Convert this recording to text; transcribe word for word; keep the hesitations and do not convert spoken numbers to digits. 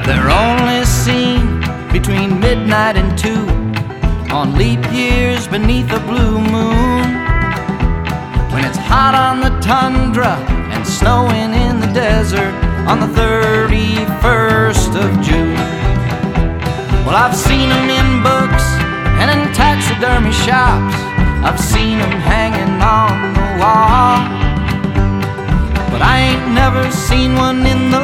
They're only seen between midnight and two on leap years beneath a blue moon, when it's hot on the tundra and snowing in the desert on the thirty-first of June. Well, I've seen them in books and in taxidermy shops, I've seen them hanging on the wall, but I ain't never seen one in the